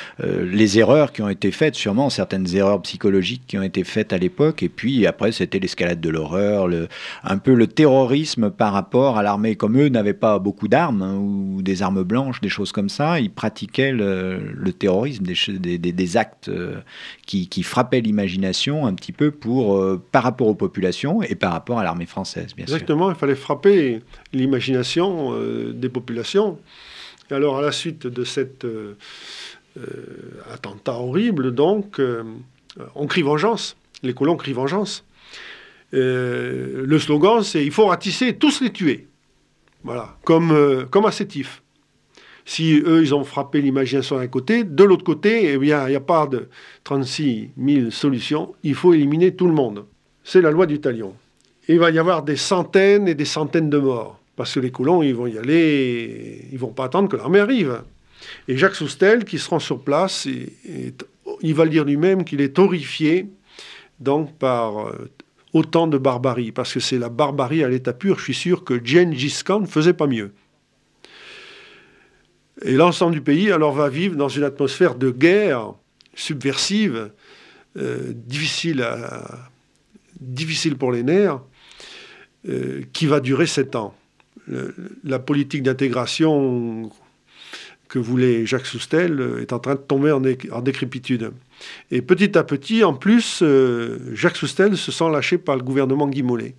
[SPEAKER 1] les erreurs qui ont été faites, sûrement certaines erreurs psychologiques qui ont été faites à l'époque, et puis après c'était l'escalade de l'horreur, un peu le terrorisme par rapport à l'armée. Comme eux n'avaient pas beaucoup d'armes, hein, ou des armes blanches, des choses comme ça, ils pratiquaient le terrorisme, des actes qui frappaient l'imagination un petit peu par rapport aux populations et par rapport à l'armée française. française, bien sûr.
[SPEAKER 3] Exactement, il fallait frapper l'imagination des populations. Et alors, à la suite de cet attentat horrible, donc, on crie vengeance. Les colons crient vengeance. Le slogan, c'est « Il faut ratisser, tous les tuer ». Voilà, comme à Sétif. Si eux, ils ont frappé l'imagination d'un côté, de l'autre côté, eh bien, il n'y a pas de 36 000 solutions. Il faut éliminer tout le monde. C'est la loi du talion. Et il va y avoir des centaines et des centaines de morts. Parce que les colons, ils vont y aller, ils ne vont pas attendre que l'armée arrive. Et Jacques Soustelle, qui se rend sur place, il va le dire lui-même qu'il est horrifié donc, par autant de barbarie. Parce que c'est la barbarie à l'état pur. Je suis sûr que Gengis Khan ne faisait pas mieux. Et l'ensemble du pays, alors, va vivre dans une atmosphère de guerre subversive, difficile pour les nerfs, qui va durer 7 ans. La politique d'intégration que voulait Jacques Soustelle est en train de tomber en décrépitude. Et petit à petit, en plus, Jacques Soustelle se sent lâché par le gouvernement Guy Mollet.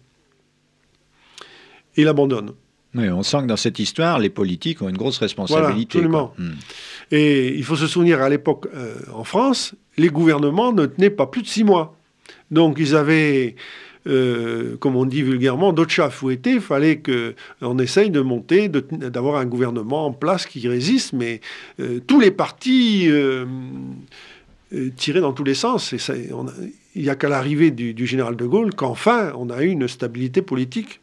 [SPEAKER 3] Il abandonne.
[SPEAKER 1] Oui, on sent que dans cette histoire, les politiques ont une grosse responsabilité.
[SPEAKER 3] Voilà, absolument. Et il faut se souvenir, à l'époque, en France, les gouvernements ne tenaient pas plus de 6 mois. Donc ils avaient, comme on dit vulgairement, d'autres chats à fouetter. Il fallait qu'on essaye de monter, d'avoir un gouvernement en place qui résiste, mais tous les partis tiraient dans tous les sens. Il n'y a qu'à l'arrivée du général de Gaulle qu'enfin on a eu une stabilité politique.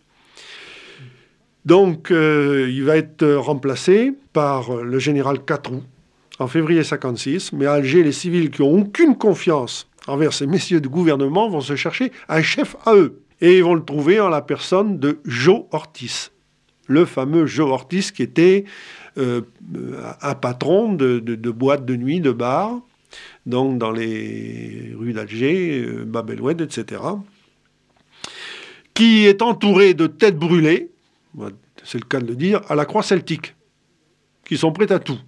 [SPEAKER 3] Donc, il va être remplacé par le général Catroux en février 1956. Mais à Alger, les civils qui n'ont aucune confiance envers ces messieurs du gouvernement vont se chercher un chef à eux. Et ils vont le trouver en la personne de Joe Ortiz. Le fameux Joe Ortiz qui était un patron de boîtes de nuit, de bars, donc dans les rues d'Alger, Bab el Oued, etc. Qui est entouré de têtes brûlées, c'est le cas de le dire, à la croix celtique, qui sont prêtes à tout.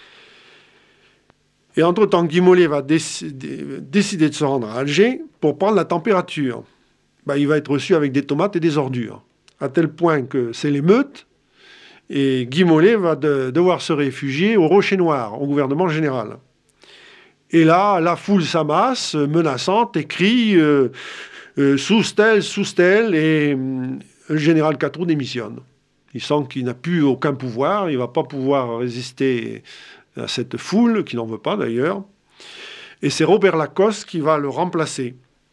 [SPEAKER 3] Et entre-temps, Guy Mollet va décider de se rendre à Alger pour prendre la température. Il va être reçu avec des tomates et des ordures, à tel point que c'est l'émeute, et Guy Mollet va devoir se réfugier au Rocher Noir, au gouvernement général. Et là, la foule s'amasse, menaçante, et crie Soustelle, et le général Catroux démissionne. Il sent qu'il n'a plus aucun pouvoir, il ne va pas pouvoir résister à cette foule, qui n'en veut pas d'ailleurs. Et c'est Robert Lacoste qui va le remplacer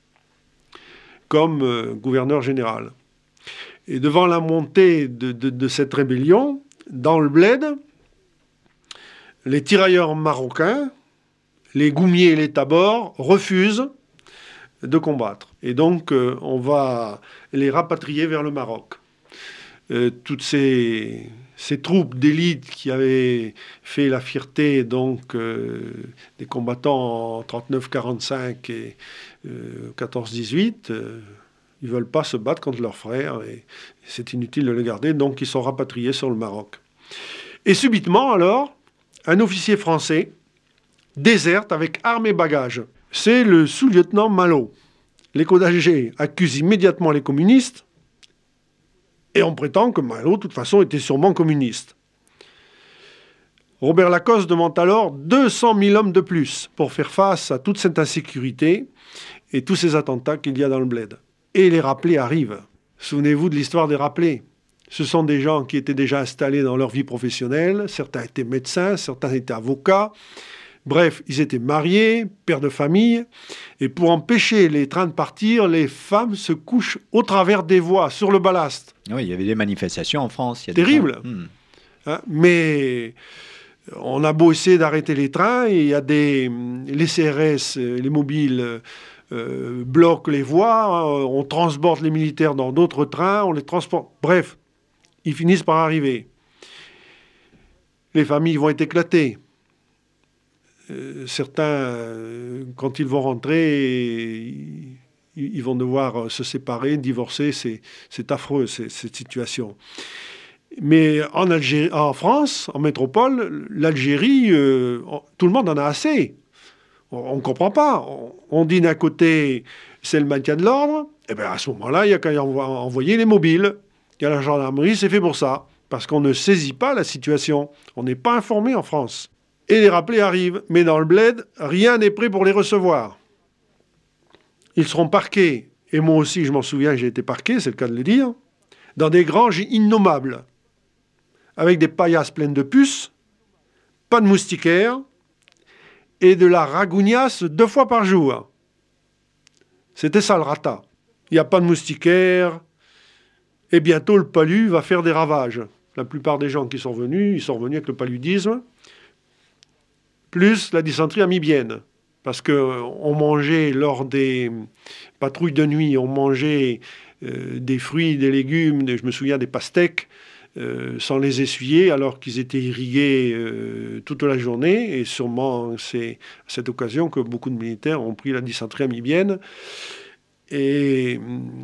[SPEAKER 3] comme gouverneur général. Et devant la montée de cette rébellion, dans le bled, les tirailleurs marocains, les Goumiers et les Tabors, refusent de combattre. Et donc, on va les rapatrier vers le Maroc. Toutes ces troupes d'élite qui avaient fait la fierté donc, des combattants en 39-45 et 14-18, ils ne veulent pas se battre contre leurs frères et c'est inutile de les garder, donc ils sont rapatriés sur le Maroc. Et subitement, alors, un officier français déserte avec armes et bagages. C'est le sous-lieutenant Malo. L'écho d'Alger accuse immédiatement les communistes et on prétend que Malo, de toute façon, était sûrement communiste. Robert Lacoste demande alors 200 000 hommes de plus pour faire face à toute cette insécurité et tous ces attentats qu'il y a dans le bled. Et les rappelés arrivent. Souvenez-vous de l'histoire des rappelés. Ce sont des gens qui étaient déjà installés dans leur vie professionnelle. Certains étaient médecins, certains étaient avocats. Bref, ils étaient mariés, pères de famille, et pour empêcher les trains de partir, les femmes se couchent au travers des voies, sur le ballast.
[SPEAKER 1] Oui, il y avait des manifestations en France.
[SPEAKER 3] Terrible. Mais on a beau essayer d'arrêter les trains, et il y a les CRS, les mobiles, bloquent les voies, on transporte les militaires dans d'autres trains, on les transporte... Bref, ils finissent par arriver. Les familles vont être éclatées. Certains, quand ils vont rentrer, ils vont devoir se séparer, divorcer. C'est affreux, cette situation. Mais en Algérie, en France, en métropole, l'Algérie, tout le monde en a assez. On ne comprend pas. On dit d'un côté, c'est le maintien de l'ordre, Et bien à ce moment-là, il y a qu'à envoyer les mobiles. Il y a la gendarmerie, c'est fait pour ça. Parce qu'on ne saisit pas la situation. On n'est pas informé en France. Et les rappelés arrivent. Mais dans le bled, rien n'est prêt pour les recevoir. Ils seront parqués. Et moi aussi, je m'en souviens, j'ai été parqué, c'est le cas de le dire, dans des granges innommables, avec des paillasses pleines de puces, pas de moustiquaires, et de la ragougnasse 2 fois par jour. C'était ça le rata. Il n'y a pas de moustiquaires, et bientôt le palu va faire des ravages. La plupart des gens qui sont venus, ils sont revenus avec le paludisme, plus la dysenterie amibienne. Parce qu'on mangeait, lors des patrouilles de nuit, on mangeait des fruits, des légumes, je me souviens des pastèques, sans les essuyer, alors qu'ils étaient irrigués toute la journée. Et sûrement, c'est à cette occasion que beaucoup de militaires ont pris la dysenterie amibienne. Et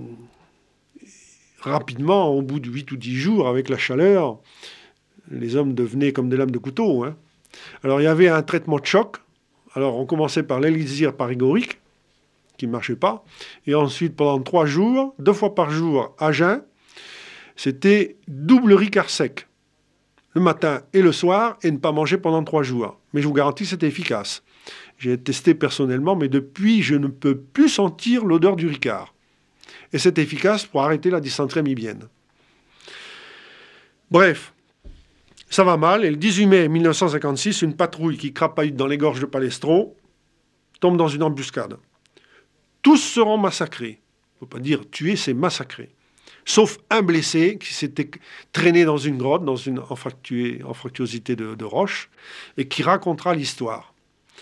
[SPEAKER 3] rapidement, au bout de 8 ou 10 jours, avec la chaleur, les hommes devenaient comme des lames de couteau. Hein. Alors, il y avait un traitement de choc. Alors, on commençait par l'élixir parigorique, qui ne marchait pas. Et ensuite, pendant 3 jours, 2 fois par jour, à jeun, c'était double ricard sec, le matin et le soir, et ne pas manger pendant 3 jours. Mais je vous garantis que c'était efficace. J'ai testé personnellement, mais depuis, je ne peux plus sentir l'odeur du ricard. Et c'est efficace pour arrêter la dysenterie amibienne. Bref. Ça va mal, et le 18 mai 1956, une patrouille qui crapahute dans les gorges de Palestro tombe dans une embuscade. Tous seront massacrés. Il ne faut pas dire tués, c'est massacrés. Sauf un blessé qui s'était traîné dans une grotte, dans une anfractuosité de roche, et qui racontera l'histoire.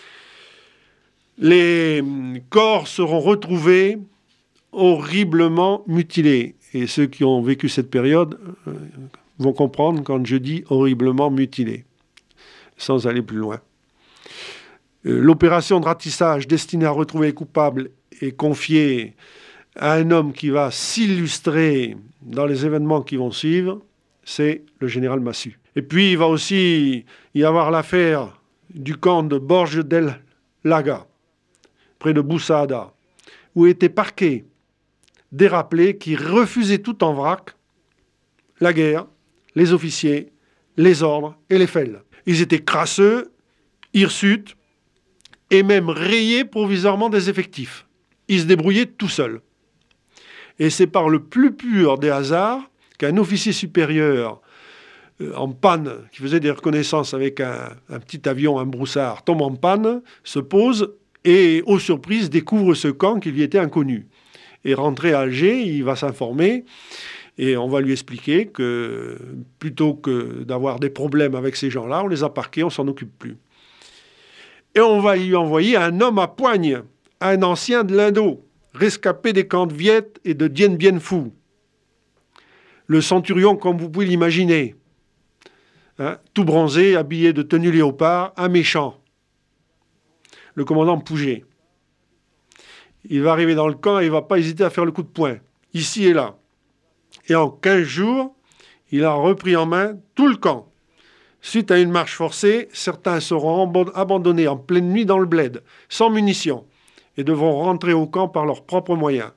[SPEAKER 3] Les corps seront retrouvés horriblement mutilés. Et ceux qui ont vécu cette période vont comprendre quand je dis horriblement mutilés, sans aller plus loin. L'opération de ratissage destinée à retrouver les coupables est confiée à un homme qui va s'illustrer dans les événements qui vont suivre, c'est le général Massu. Et puis il va aussi y avoir l'affaire du camp de Borges del Laga, près de Boussada, où étaient parqués des rappelés qui refusaient tout en vrac la guerre, les officiers, les ordres et les fels. Ils étaient crasseux, hirsutes et même rayés provisoirement des effectifs. Ils se débrouillaient tout seuls. Et c'est par le plus pur des hasards qu'un officier supérieur en panne, qui faisait des reconnaissances avec un petit avion, un broussard, tombe en panne, se pose et, aux surprises, découvre ce camp qui lui était inconnu. Et rentré à Alger, il va s'informer. Et on va lui expliquer que plutôt que d'avoir des problèmes avec ces gens-là, on les a parqués, on ne s'en occupe plus. Et on va lui envoyer un homme à poigne, un ancien de l'Indo, rescapé des camps de Viet et de Dien Bien Phu. Le centurion, comme vous pouvez l'imaginer, hein, tout bronzé, habillé de tenue léopard, un méchant. Le commandant Pouget. Il va arriver dans le camp et il ne va pas hésiter à faire le coup de poing, ici et là. Et en 15 jours, il a repris en main tout le camp. Suite à une marche forcée, certains seront abandonnés en pleine nuit dans le bled, sans munitions, et devront rentrer au camp par leurs propres moyens.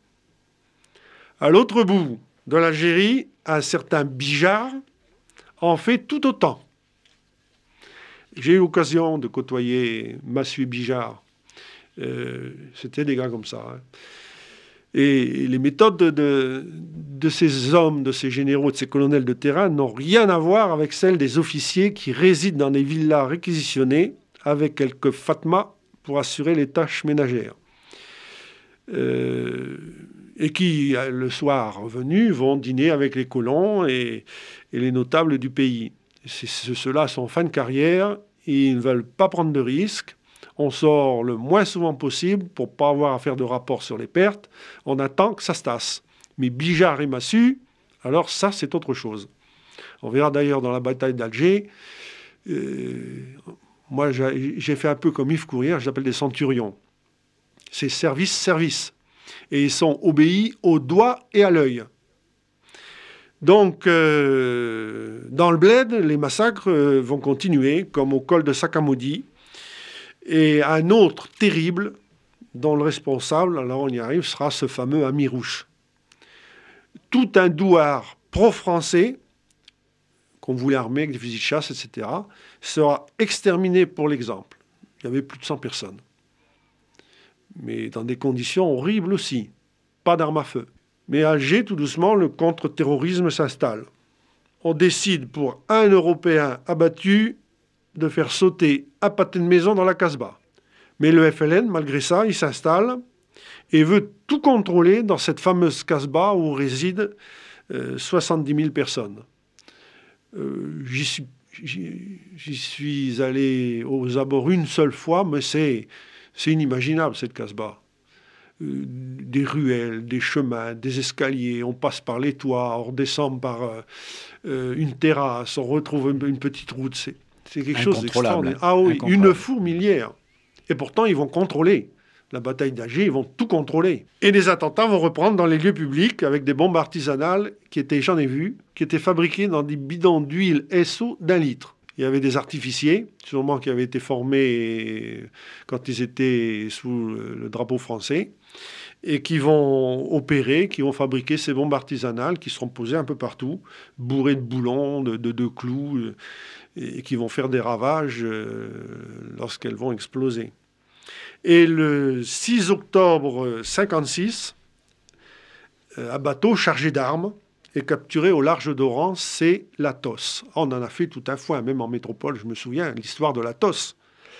[SPEAKER 3] À l'autre bout de l'Algérie, un certain Bijard en fait tout autant. J'ai eu l'occasion de côtoyer Massu et Bijard. C'était des gars comme ça. Hein. Et les méthodes de ces hommes, de ces généraux, de ces colonels de terrain n'ont rien à voir avec celles des officiers qui résident dans des villas réquisitionnées avec quelques fatmas pour assurer les tâches ménagères. Et qui, le soir venu, vont dîner avec les colons et les notables du pays. Ceux-là sont en fin de carrière et ils ne veulent pas prendre de risques. On sort le moins souvent possible pour ne pas avoir à faire de rapport sur les pertes. On attend que ça se tasse. Mais Bijard et Massu, alors ça, c'est autre chose. On verra d'ailleurs dans la bataille d'Alger. Moi, j'ai fait un peu comme Yves Courrière, je l'appelle des centurions. C'est service. Et ils sont obéis au doigt et à l'œil. Donc, dans le bled, les massacres vont continuer, comme au col de Sakamodi. Et un autre terrible, dont le responsable, alors on y arrive, sera ce fameux Amirouche. Tout un douar pro-français, qu'on voulait armer avec des fusils de chasse, etc., sera exterminé pour l'exemple. Il y avait plus de 100 personnes. Mais dans des conditions horribles aussi. Pas d'armes à feu. Mais à Alger, tout doucement, le contre-terrorisme s'installe. On décide pour un Européen abattu de faire sauter un pâté de maison dans la Casbah. Mais le FLN, malgré ça, il s'installe et veut tout contrôler dans cette fameuse Casbah où résident 70 000 personnes. J'y suis allé aux abords une seule fois, mais c'est inimaginable cette Casbah. Des ruelles, des chemins, des escaliers, on passe par les toits, on redescend par une terrasse, on retrouve une petite route. C'est quelque chose d'extraordinaire. Ah oui, une fourmilière. Et pourtant, ils vont contrôler. La bataille d'Alger, ils vont tout contrôler. Et les attentats vont reprendre dans les lieux publics avec des bombes artisanales j'en ai vu, qui étaient fabriquées dans des bidons d'huile SO d'1 litre. Il y avait des artificiers, sûrement qui avaient été formés quand ils étaient sous le drapeau français, et qui vont opérer, qui vont fabriquer ces bombes artisanales qui seront posées un peu partout, bourrées de boulons, de clous, et qui vont faire des ravages lorsqu'elles vont exploser. Et le 6 octobre 1956, un bateau chargé d'armes est capturé au large d'Oran, c'est l'Athos. On en a fait tout un foin, même en métropole, je me souviens, l'histoire de l'Athos.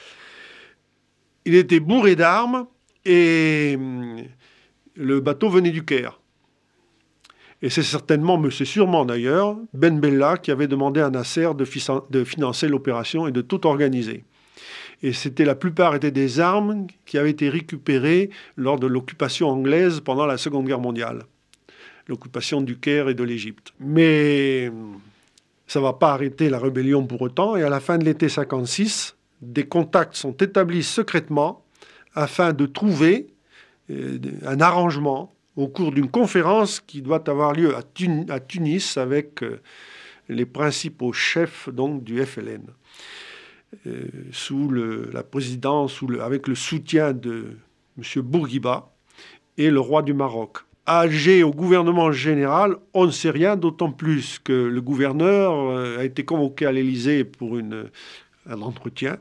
[SPEAKER 3] Il était bourré d'armes et le bateau venait du Caire. Et c'est sûrement d'ailleurs, Ben Bella qui avait demandé à Nasser de financer l'opération et de tout organiser. Et la plupart étaient des armes qui avaient été récupérées lors de l'occupation anglaise pendant la Seconde Guerre mondiale. L'occupation du Caire et de l'Égypte. Mais ça ne va pas arrêter la rébellion pour autant. Et à la fin de l'été 1956, des contacts sont établis secrètement afin de trouver un arrangement au cours d'une conférence qui doit avoir lieu à Tunis avec les principaux chefs donc, du FLN. Sous la présidence, avec le soutien de M. Bourguiba et le roi du Maroc. À Alger, au gouvernement général, on ne sait rien, d'autant plus que le gouverneur a été convoqué à l'Élysée pour un entretien.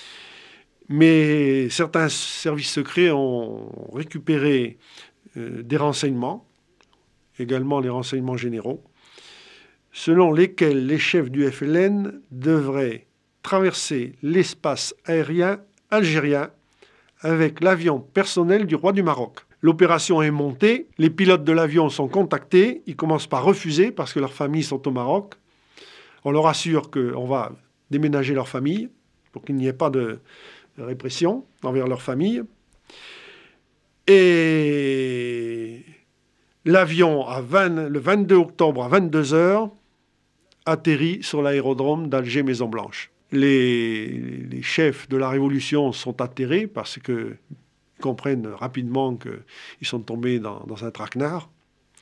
[SPEAKER 3] Mais certains services secrets ont récupéré des renseignements, également les renseignements généraux, selon lesquels les chefs du FLN devraient traverser l'espace aérien algérien avec l'avion personnel du roi du Maroc. L'opération est montée, les pilotes de l'avion sont contactés, ils commencent par refuser parce que leurs familles sont au Maroc. On leur assure qu'on va déménager leur famille pour qu'il n'y ait pas de répression envers leur famille. Et l'avion, le 22 octobre à 22h, atterrit sur l'aérodrome d'Alger-Maison-Blanche. Les chefs de la Révolution sont atterrés parce qu'ils comprennent rapidement qu'ils sont tombés dans un traquenard.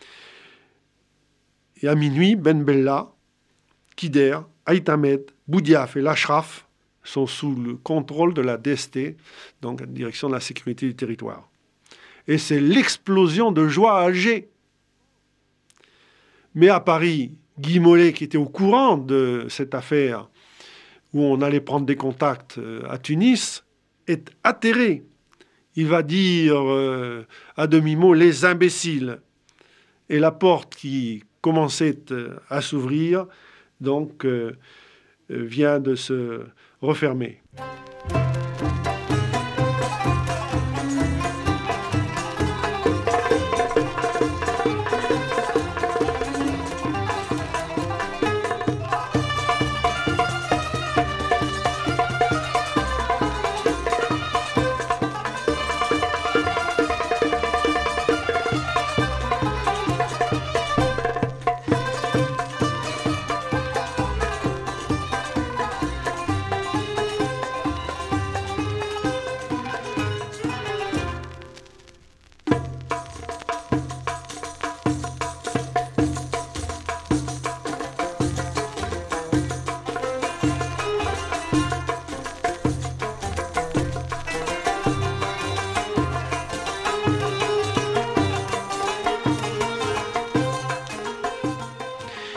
[SPEAKER 3] Et à minuit, Ben Bella, Kider, Aït Ahmed, Boudiaf et l'Ashraf sont sous le contrôle de la DST, donc la Direction de la Sécurité du Territoire. Et c'est l'explosion de joie à Alger. Mais à Paris, Guy Mollet, qui était au courant de cette affaire, où on allait prendre des contacts à Tunis, est atterré. Il va dire à demi-mot « les imbéciles ». Et la porte qui commençait à s'ouvrir, donc, vient de se refermer.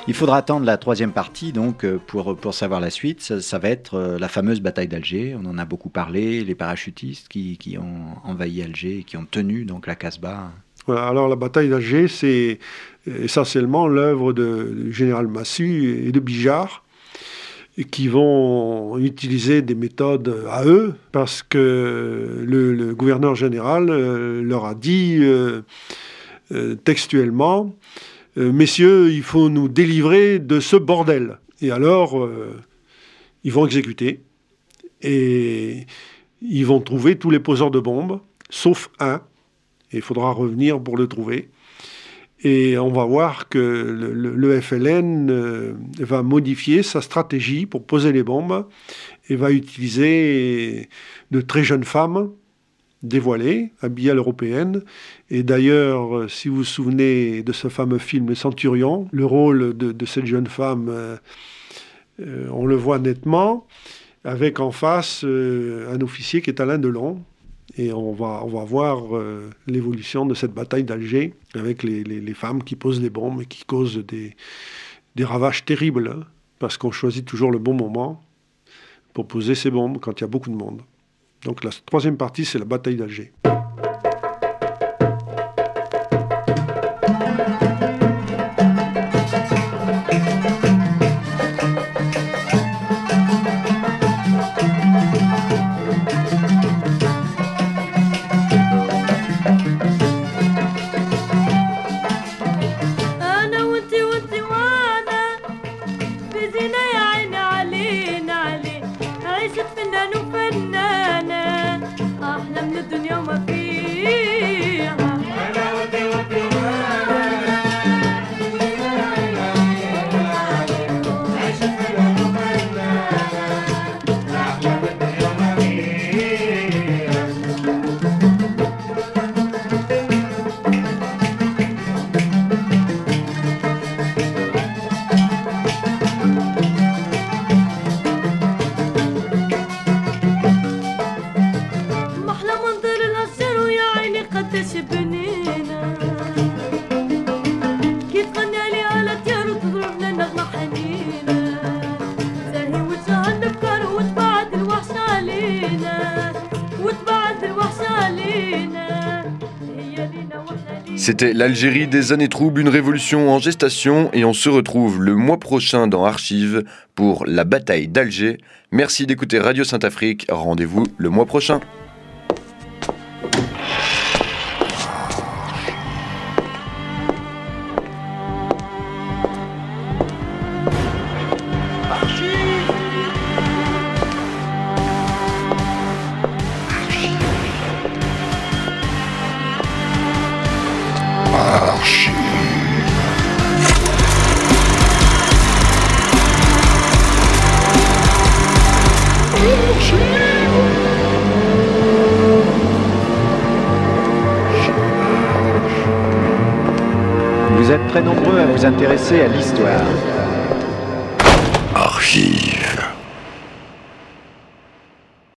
[SPEAKER 1] Il faudra attendre la troisième partie donc pour savoir la suite. Ça va être la fameuse bataille d'Alger. On en a beaucoup parlé, les parachutistes qui ont envahi Alger et qui ont tenu donc la Casbah.
[SPEAKER 3] Voilà, alors la bataille d'Alger, c'est essentiellement l'œuvre du général Massu et de Bijard, qui vont utiliser des méthodes à eux, parce que le gouverneur général leur a dit textuellement « Messieurs, il faut nous délivrer de ce bordel ». Et alors, ils vont exécuter, et ils vont trouver tous les poseurs de bombes, sauf un, et il faudra revenir pour le trouver. Et on va voir que le FLN va modifier sa stratégie pour poser les bombes et va utiliser de très jeunes femmes dévoilées, habillées à l'européenne. Et d'ailleurs, si vous vous souvenez de ce fameux film Le Centurion, le rôle de cette jeune femme, on le voit nettement, avec en face un officier qui est Alain Delon. Et on va voir l'évolution de cette bataille d'Alger avec les femmes qui posent les bombes et qui causent des ravages terribles, hein, parce qu'on choisit toujours le bon moment pour poser ces bombes quand il y a beaucoup de monde. Donc la troisième partie, c'est la bataille d'Alger.
[SPEAKER 2] C'était l'Algérie des années troubles, une révolution en gestation, et on se retrouve le mois prochain dans Archives pour la bataille d'Alger. Merci d'écouter Radio Saint-Afrique, rendez-vous le mois prochain.
[SPEAKER 1] Vous êtes très nombreux à vous intéresser à l'histoire.
[SPEAKER 7] Archives.